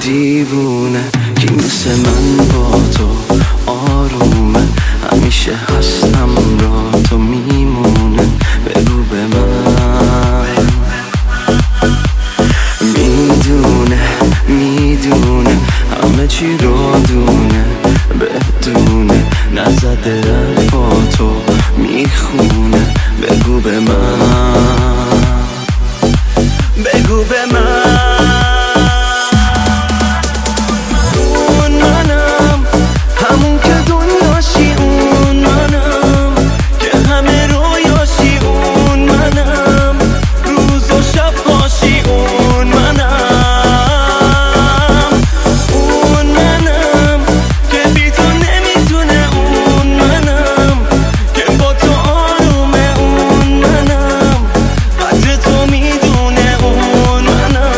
دیوونه کی مثل من با تو آرومه، همیشه هستم را تو میمونه. بگو به من میدونه همه چی رو دونه، بدونه نزده رفاتو میخونه. بگو به من بگو به من اون منم، همون که دنیاشی اون منم، که همه رویاشی اون منم، روز و شب هاشی اون منم. اون منم که بی تو نمیتونه، اون منم که با تو آرومه، اون منم قدر تو میدونه، اون منم.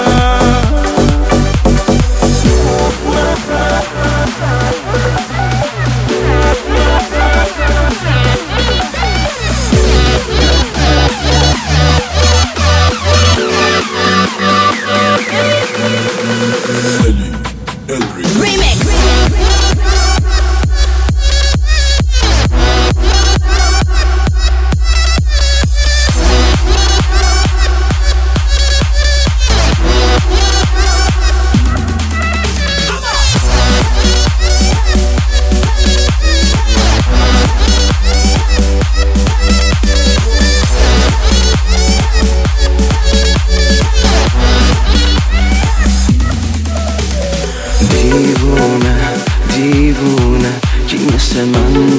دیوونه کی مثل من